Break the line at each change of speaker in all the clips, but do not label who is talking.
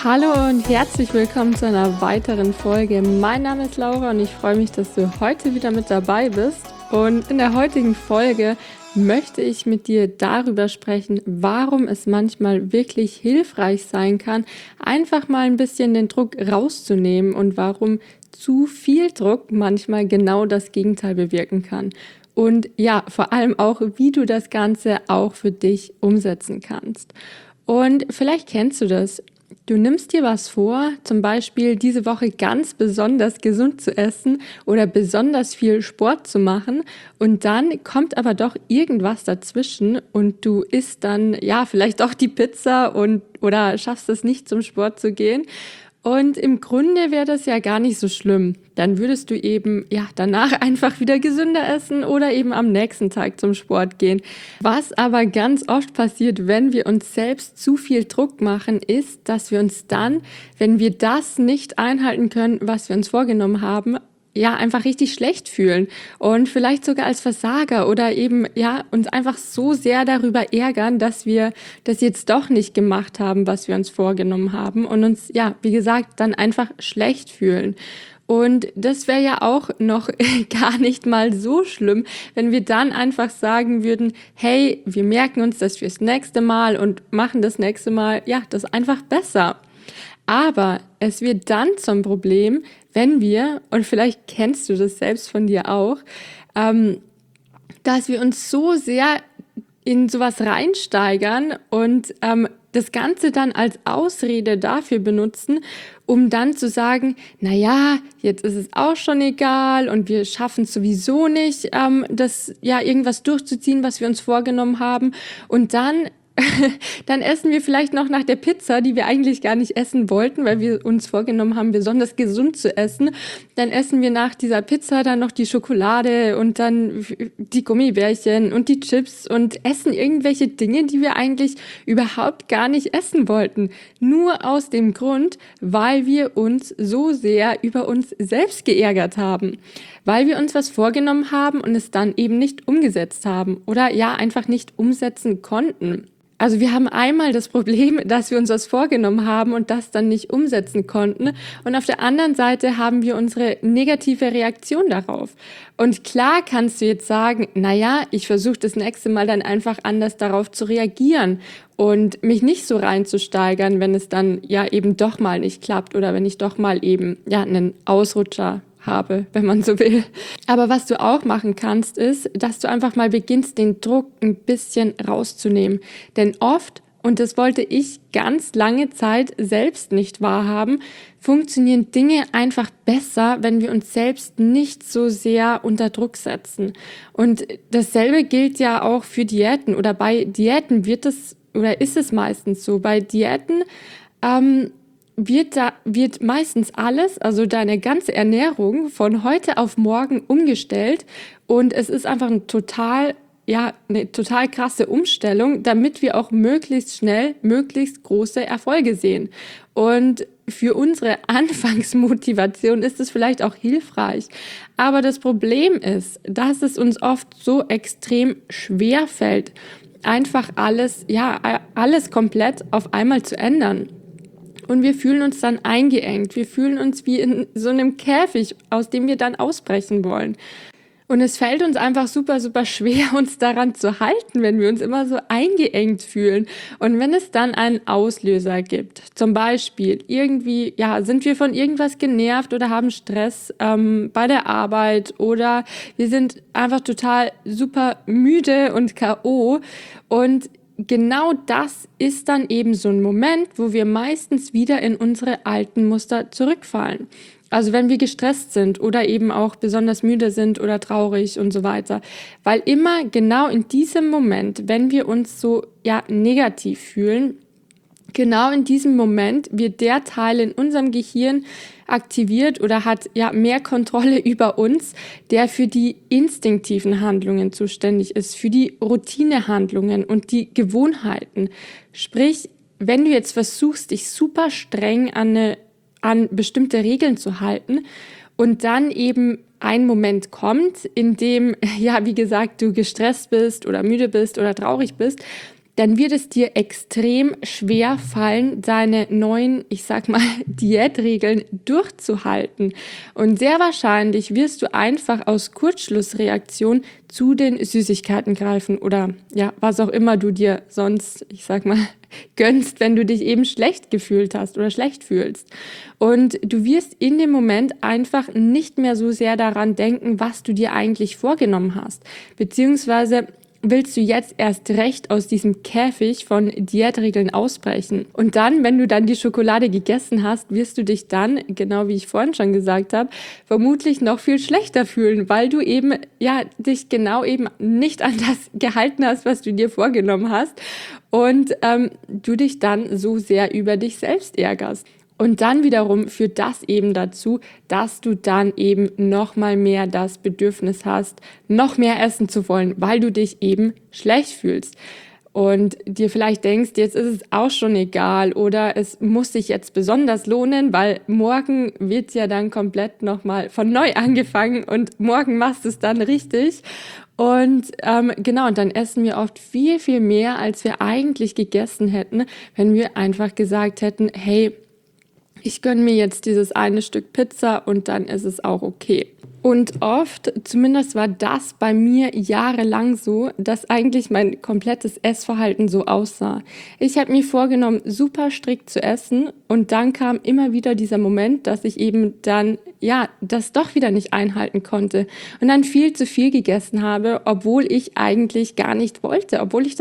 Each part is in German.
Hallo und herzlich willkommen zu einer weiteren Folge. Mein Name ist Laura und ich freue mich, dass du heute wieder mit dabei bist. Und in der heutigen Folge möchte ich mit dir darüber sprechen, warum es manchmal wirklich hilfreich sein kann, einfach mal ein bisschen den Druck rauszunehmen und warum zu viel Druck manchmal genau das Gegenteil bewirken kann. Und ja, vor allem auch, wie du das Ganze auch für dich umsetzen kannst. Und vielleicht kennst du das. Du nimmst dir was vor, zum Beispiel diese Woche ganz besonders gesund zu essen oder besonders viel Sport zu machen und dann kommt aber doch irgendwas dazwischen und du isst dann ja vielleicht auch die Pizza oder schaffst es nicht zum Sport zu gehen. Und im Grunde wäre das ja gar nicht so schlimm. Dann würdest du eben ja danach einfach wieder gesünder essen oder eben am nächsten Tag zum Sport gehen. Was aber ganz oft passiert, wenn wir uns selbst zu viel Druck machen, ist, dass wir uns dann, wenn wir das nicht einhalten können, was wir uns vorgenommen haben, ja, einfach richtig schlecht fühlen und vielleicht sogar als Versager oder eben, ja, uns einfach so sehr darüber ärgern, dass wir das jetzt doch nicht gemacht haben, was wir uns vorgenommen haben und uns, ja, wie gesagt, dann einfach schlecht fühlen. Und das wäre ja auch noch gar nicht mal so schlimm, wenn wir dann einfach sagen würden, hey, wir merken uns das fürs nächste Mal und machen das nächste Mal, ja, das einfach besser. Aber es wird dann zum Problem, wenn wir, und vielleicht kennst du das selbst von dir auch, dass wir uns so sehr in sowas reinsteigern und das Ganze dann als Ausrede dafür benutzen, um dann zu sagen, naja, jetzt ist es auch schon egal und wir schaffen es sowieso nicht, das ja irgendwas durchzuziehen, was wir uns vorgenommen haben. Und dann essen wir vielleicht noch nach der Pizza, die wir eigentlich gar nicht essen wollten, weil wir uns vorgenommen haben, besonders gesund zu essen. Dann essen wir nach dieser Pizza dann noch die Schokolade und dann die Gummibärchen und die Chips und essen irgendwelche Dinge, die wir eigentlich überhaupt gar nicht essen wollten. Nur aus dem Grund, weil wir uns so sehr über uns selbst geärgert haben. Weil wir uns was vorgenommen haben und es dann eben nicht umgesetzt haben oder ja, einfach nicht umsetzen konnten. Also wir haben einmal das Problem, dass wir uns was vorgenommen haben und das dann nicht umsetzen konnten. Und auf der anderen Seite haben wir unsere negative Reaktion darauf. Und klar kannst du jetzt sagen, naja, ich versuche das nächste Mal dann einfach anders darauf zu reagieren und mich nicht so reinzusteigern, wenn es dann ja eben doch mal nicht klappt oder wenn ich doch mal eben ja einen Ausrutscher habe, wenn man so will. Aber was du auch machen kannst, ist, dass du einfach mal beginnst, den Druck ein bisschen rauszunehmen. Denn oft, und das wollte ich ganz lange Zeit selbst nicht wahrhaben, funktionieren Dinge einfach besser, wenn wir uns selbst nicht so sehr unter Druck setzen. Und dasselbe gilt ja auch für Diäten oder bei Diäten wird es oder ist es meistens so. Bei Diäten wird meistens alles, also deine ganze Ernährung von heute auf morgen umgestellt und es ist einfach eine total krasse Umstellung, damit wir auch möglichst schnell möglichst große Erfolge sehen. Und für unsere Anfangsmotivation ist es vielleicht auch hilfreich. Aber das Problem ist, dass es uns oft so extrem schwer fällt, einfach alles komplett auf einmal zu ändern. Und wir fühlen uns dann eingeengt. Wir fühlen uns wie in so einem Käfig, aus dem wir dann ausbrechen wollen. Und es fällt uns einfach super, super schwer, uns daran zu halten, wenn wir uns immer so eingeengt fühlen. Und wenn es dann einen Auslöser gibt, zum Beispiel irgendwie, ja, sind wir von irgendwas genervt oder haben Stress bei der Arbeit oder wir sind einfach total super müde und K.O. und genau das ist dann eben so ein Moment, wo wir meistens wieder in unsere alten Muster zurückfallen. Also wenn wir gestresst sind oder eben auch besonders müde sind oder traurig und so weiter. Weil immer genau in diesem Moment, wenn wir uns so negativ fühlen, genau in diesem Moment wird der Teil in unserem Gehirn aktiviert oder hat mehr Kontrolle über uns, der für die instinktiven Handlungen zuständig ist, für die Routinehandlungen und die Gewohnheiten. Sprich, wenn du jetzt versuchst, dich super streng an bestimmte Regeln zu halten und dann eben ein Moment kommt, in dem, wie gesagt, du gestresst bist oder müde bist oder traurig bist, dann wird es dir extrem schwer fallen, deine neuen, ich sag mal, Diätregeln durchzuhalten. Und sehr wahrscheinlich wirst du einfach aus Kurzschlussreaktion zu den Süßigkeiten greifen oder ja, was auch immer du dir sonst, ich sag mal, gönnst, wenn du dich eben schlecht gefühlt hast oder schlecht fühlst. Und du wirst in dem Moment einfach nicht mehr so sehr daran denken, was du dir eigentlich vorgenommen hast, beziehungsweise willst du jetzt erst recht aus diesem Käfig von Diätregeln ausbrechen. Und dann, wenn du dann die Schokolade gegessen hast, wirst du dich dann, genau wie ich vorhin schon gesagt habe, vermutlich noch viel schlechter fühlen, weil du eben, ja, dich genau eben nicht an das gehalten hast, was du dir vorgenommen hast und du dich dann so sehr über dich selbst ärgerst. Und dann wiederum führt das eben dazu, dass du dann eben noch mal mehr das Bedürfnis hast, noch mehr essen zu wollen, weil du dich eben schlecht fühlst. Und dir vielleicht denkst, jetzt ist es auch schon egal oder es muss sich jetzt besonders lohnen, weil morgen wird ja dann komplett nochmal von neu angefangen und morgen machst du es dann richtig. Und genau, und dann essen wir oft viel, viel mehr, als wir eigentlich gegessen hätten, wenn wir einfach gesagt hätten, hey, ich gönne mir jetzt dieses eine Stück Pizza und dann ist es auch okay. Und oft, zumindest war das bei mir jahrelang so, dass eigentlich mein komplettes Essverhalten so aussah. Ich habe mir vorgenommen, super strikt zu essen und dann kam immer wieder dieser Moment, dass ich eben dann, ja, das doch wieder nicht einhalten konnte und dann viel zu viel gegessen habe, obwohl ich das eigentlich gar nicht wollte,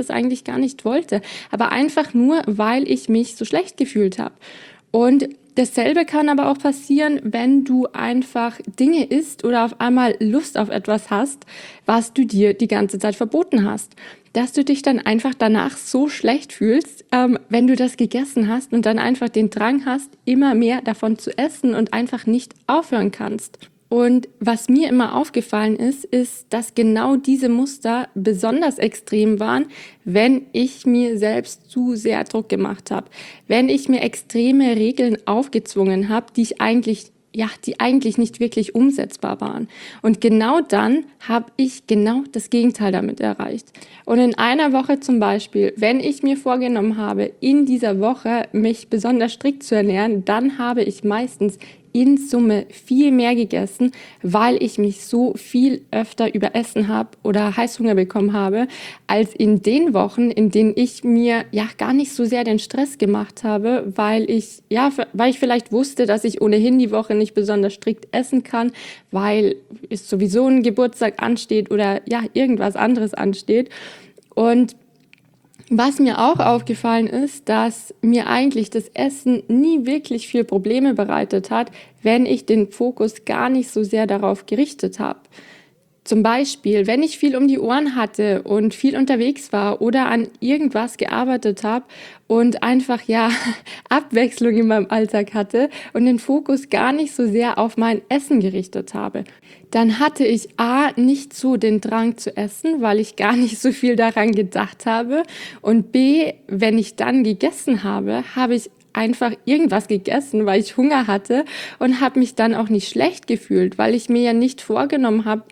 aber einfach nur, weil ich mich so schlecht gefühlt habe. Und dasselbe kann aber auch passieren, wenn du einfach Dinge isst oder auf einmal Lust auf etwas hast, was du dir die ganze Zeit verboten hast. Dass du dich dann einfach danach so schlecht fühlst, wenn du das gegessen hast und dann einfach den Drang hast, immer mehr davon zu essen und einfach nicht aufhören kannst. Und was mir immer aufgefallen ist, dass genau diese Muster besonders extrem waren, wenn ich mir selbst zu sehr Druck gemacht habe. Wenn ich mir extreme Regeln aufgezwungen habe, die eigentlich nicht wirklich umsetzbar waren. Und genau dann habe ich genau das Gegenteil damit erreicht. Und in einer Woche zum Beispiel, wenn ich mir vorgenommen habe, in dieser Woche mich besonders strikt zu ernähren, dann habe ich meistens in Summe viel mehr gegessen, weil ich mich so viel öfter überessen habe oder Heißhunger bekommen habe, als in den Wochen, in denen ich mir ja gar nicht so sehr den Stress gemacht habe, weil ich vielleicht wusste, dass ich ohnehin die Woche nicht besonders strikt essen kann, weil es sowieso ein Geburtstag ansteht oder ja irgendwas anderes ansteht. Und was mir auch aufgefallen ist, dass mir eigentlich das Essen nie wirklich viel Probleme bereitet hat, wenn ich den Fokus gar nicht so sehr darauf gerichtet habe. Zum Beispiel, wenn ich viel um die Ohren hatte und viel unterwegs war oder an irgendwas gearbeitet habe und einfach Abwechslung in meinem Alltag hatte und den Fokus gar nicht so sehr auf mein Essen gerichtet habe, dann hatte ich nicht so den Drang zu essen, weil ich gar nicht so viel daran gedacht habe, und B, wenn ich dann gegessen habe, habe ich einfach irgendwas gegessen, weil ich Hunger hatte und habe mich dann auch nicht schlecht gefühlt, weil ich mir ja nicht vorgenommen habe,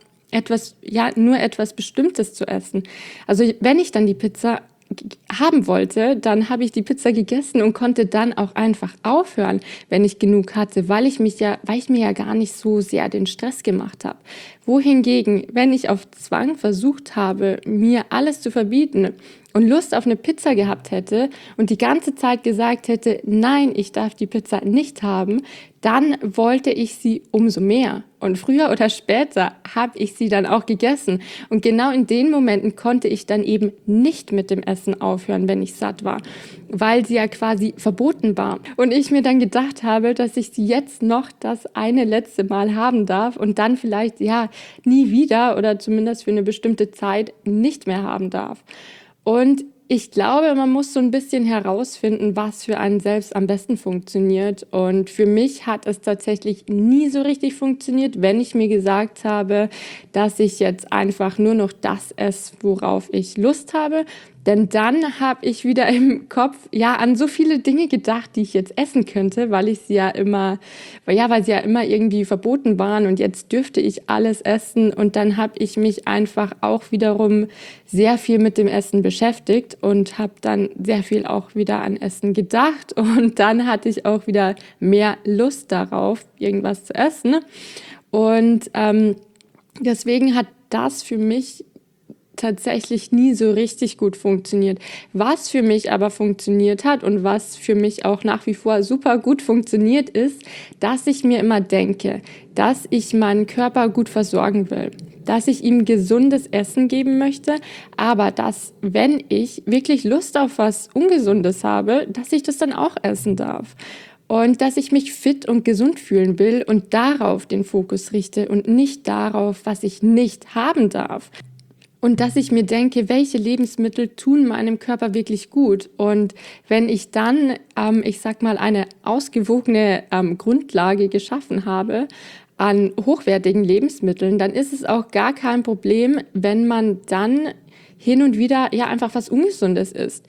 nur etwas Bestimmtes zu essen. Also wenn ich dann die Pizza haben wollte, dann habe ich die Pizza gegessen und konnte dann auch einfach aufhören, wenn ich genug hatte, weil ich mir ja gar nicht so sehr den Stress gemacht habe. Wohingegen, wenn ich auf Zwang versucht habe, mir alles zu verbieten und Lust auf eine Pizza gehabt hätte und die ganze Zeit gesagt hätte, nein, ich darf die Pizza nicht haben, dann wollte ich sie umso mehr. Und früher oder später habe ich sie dann auch gegessen. Und genau in den Momenten konnte ich dann eben nicht mit dem Essen aufhören, wenn ich satt war, weil sie ja quasi verboten war. Und ich mir dann gedacht habe, dass ich sie jetzt noch das eine letzte Mal haben darf und dann vielleicht nie wieder oder zumindest für eine bestimmte Zeit nicht mehr haben darf. Und ich glaube, man muss so ein bisschen herausfinden, was für einen selbst am besten funktioniert. Und für mich hat es tatsächlich nie so richtig funktioniert, wenn ich mir gesagt habe, dass ich jetzt einfach nur noch das esse, worauf ich Lust habe. Denn dann habe ich wieder im Kopf an so viele Dinge gedacht, die ich jetzt essen könnte, weil weil sie ja immer irgendwie verboten waren und jetzt dürfte ich alles essen. Und dann habe ich mich einfach auch wiederum sehr viel mit dem Essen beschäftigt und habe dann sehr viel auch wieder an Essen gedacht. Und dann hatte ich auch wieder mehr Lust darauf, irgendwas zu essen. Und deswegen hat das für mich tatsächlich nie so richtig gut funktioniert. Was für mich aber funktioniert hat und was für mich auch nach wie vor super gut funktioniert, ist, dass ich mir immer denke, dass ich meinen Körper gut versorgen will, dass ich ihm gesundes Essen geben möchte, aber dass, wenn ich wirklich Lust auf was Ungesundes habe, dass ich das dann auch essen darf. Und dass ich mich fit und gesund fühlen will und darauf den Fokus richte und nicht darauf, was ich nicht haben darf. Und dass ich mir denke, welche Lebensmittel tun meinem Körper wirklich gut. Und wenn ich dann, eine ausgewogene Grundlage geschaffen habe an hochwertigen Lebensmitteln, dann ist es auch gar kein Problem, wenn man dann hin und wieder einfach was Ungesundes isst.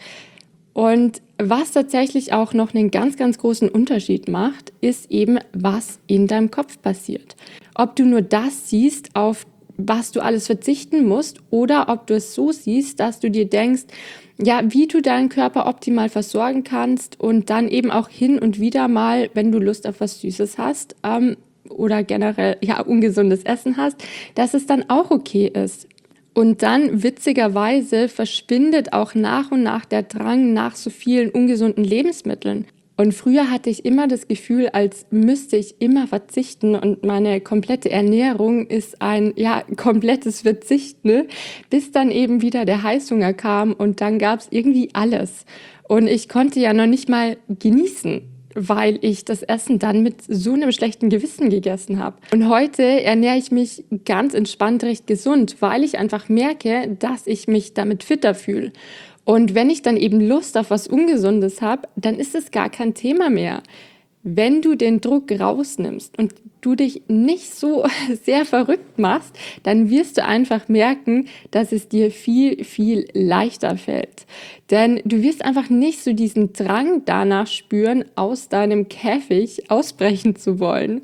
Und was tatsächlich auch noch einen ganz, ganz großen Unterschied macht, ist eben, was in deinem Kopf passiert. Ob du nur das siehst, auf was du alles verzichten musst, oder ob du es so siehst, dass du dir denkst, wie du deinen Körper optimal versorgen kannst und dann eben auch hin und wieder mal, wenn du Lust auf was Süßes hast, oder generell ungesundes Essen hast, dass es dann auch okay ist. Und dann, witzigerweise, verschwindet auch nach und nach der Drang nach so vielen ungesunden Lebensmitteln. Und früher hatte ich immer das Gefühl, als müsste ich immer verzichten und meine komplette Ernährung ist ein komplettes Verzichten, bis dann eben wieder der Heißhunger kam und dann gab es irgendwie alles. Und ich konnte ja noch nicht mal genießen, weil ich das Essen dann mit so einem schlechten Gewissen gegessen habe. Und heute ernähre ich mich ganz entspannt recht gesund, weil ich einfach merke, dass ich mich damit fitter fühle. Und wenn ich dann eben Lust auf was Ungesundes habe, dann ist es gar kein Thema mehr. Wenn du den Druck rausnimmst und du dich nicht so sehr verrückt machst, dann wirst du einfach merken, dass es dir viel, viel leichter fällt. Denn du wirst einfach nicht so diesen Drang danach spüren, aus deinem Käfig ausbrechen zu wollen.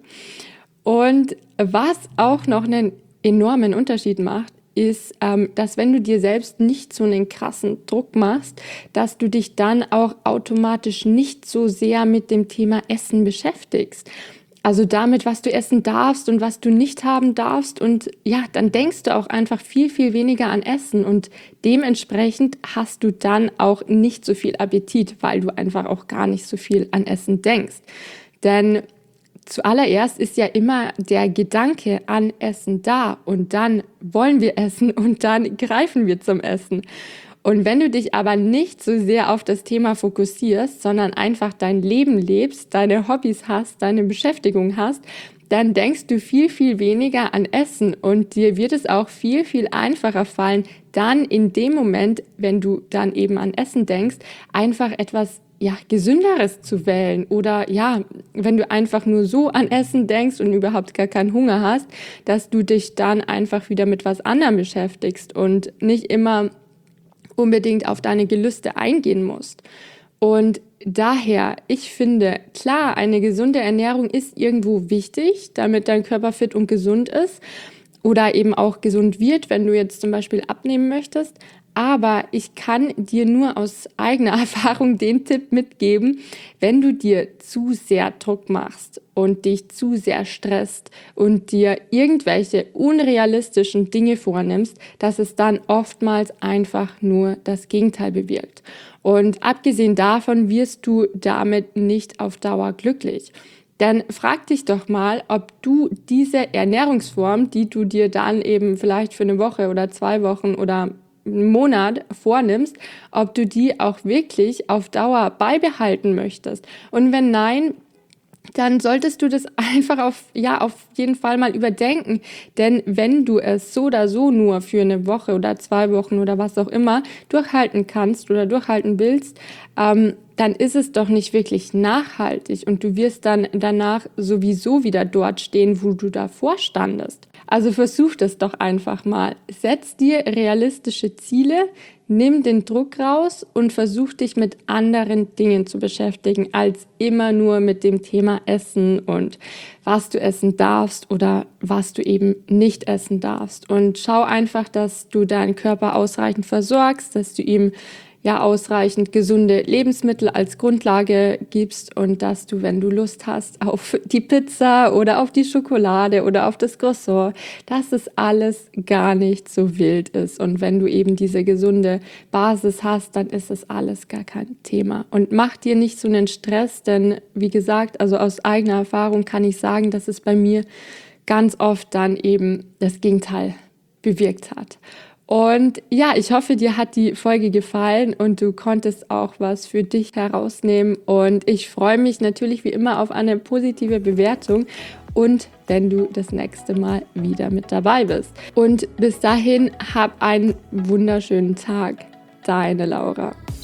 Und was auch noch einen enormen Unterschied macht, ist, dass wenn du dir selbst nicht so einen krassen Druck machst, dass du dich dann auch automatisch nicht so sehr mit dem Thema Essen beschäftigst. Also damit, was du essen darfst und was du nicht haben darfst. Und dann denkst du auch einfach viel, viel weniger an Essen. Und dementsprechend hast du dann auch nicht so viel Appetit, weil du einfach auch gar nicht so viel an Essen denkst. Denn zuallererst ist ja immer der Gedanke an Essen da und dann wollen wir essen und dann greifen wir zum Essen. Und wenn du dich aber nicht so sehr auf das Thema fokussierst, sondern einfach dein Leben lebst, deine Hobbys hast, deine Beschäftigung hast, dann denkst du viel, viel weniger an Essen und dir wird es auch viel, viel einfacher fallen, dann in dem Moment, wenn du dann eben an Essen denkst, einfach etwas Gesünderes zu wählen oder wenn du einfach nur so an Essen denkst und überhaupt gar keinen Hunger hast, dass du dich dann einfach wieder mit was anderem beschäftigst und nicht immer unbedingt auf deine Gelüste eingehen musst. Und daher, ich finde, klar, eine gesunde Ernährung ist irgendwo wichtig, damit dein Körper fit und gesund ist oder eben auch gesund wird, wenn du jetzt zum Beispiel abnehmen möchtest. Aber ich kann dir nur aus eigener Erfahrung den Tipp mitgeben, wenn du dir zu sehr Druck machst und dich zu sehr stresst und dir irgendwelche unrealistischen Dinge vornimmst, dass es dann oftmals einfach nur das Gegenteil bewirkt. Und abgesehen davon wirst du damit nicht auf Dauer glücklich. Dann frag dich doch mal, ob du diese Ernährungsform, die du dir dann eben vielleicht für eine Woche oder 2 Wochen oder einen Monat vornimmst, ob du die auch wirklich auf Dauer beibehalten möchtest. Und wenn nein, dann solltest du das einfach auf jeden Fall mal überdenken. Denn wenn du es so oder so nur für eine Woche oder 2 Wochen oder was auch immer durchhalten kannst oder durchhalten willst, dann ist es doch nicht wirklich nachhaltig und du wirst dann danach sowieso wieder dort stehen, wo du davor standest. Also versuch das doch einfach mal. Setz dir realistische Ziele, nimm den Druck raus und versuch dich mit anderen Dingen zu beschäftigen, als immer nur mit dem Thema Essen und was du essen darfst oder was du eben nicht essen darfst. Und schau einfach, dass du deinen Körper ausreichend versorgst, dass du ihm ausreichend gesunde Lebensmittel als Grundlage gibst und dass du, wenn du Lust hast auf die Pizza oder auf die Schokolade oder auf das Croissant, dass es alles gar nicht so wild ist. Und wenn du eben diese gesunde Basis hast, dann ist es alles gar kein Thema. Und mach dir nicht so einen Stress, denn wie gesagt, also aus eigener Erfahrung kann ich sagen, dass es bei mir ganz oft dann eben das Gegenteil bewirkt hat. Und ja, ich hoffe, dir hat die Folge gefallen und du konntest auch was für dich herausnehmen. Und ich freue mich natürlich wie immer auf eine positive Bewertung und wenn du das nächste Mal wieder mit dabei bist. Und bis dahin, hab einen wunderschönen Tag. Deine Laura.